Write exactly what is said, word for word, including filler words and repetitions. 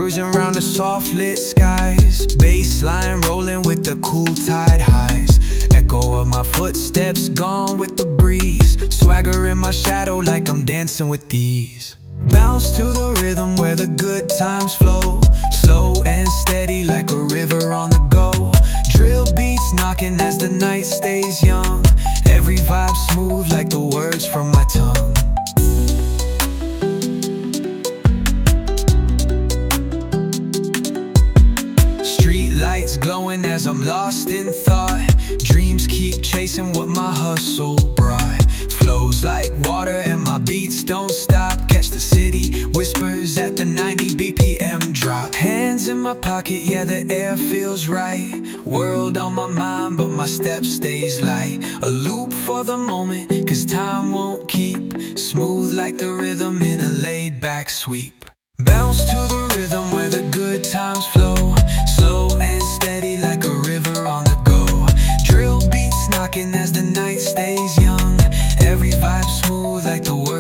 cruising around the soft lit skies. Bassline rolling with the cool tide highs. Echo of my footsteps gone with the breeze. Swagger in my shadow like I'm dancing with these. Bounce to the rhythm where the good times flow. Slow and steady like a river on the go. Drill beats knocking as the night stays young. Every vibe smooth like the words from my tongue. Street lights glowing as I'm lost in thought. Dreams keep chasing what my hustle brought. Flows like water and my beats don't stop. Catch the city whispers at the ninety B P M drop. Hands in my pocket, yeah, the air feels right. World on my mind, but my step stays light. A loop for the moment, cause time won't keep. Smooth like the rhythm in a laid back sweep. Bounce to the rhythm where the good times flow. Slow and steady like a river on the go. Drill beats knocking as the night stays young. Every vibe smooth like the world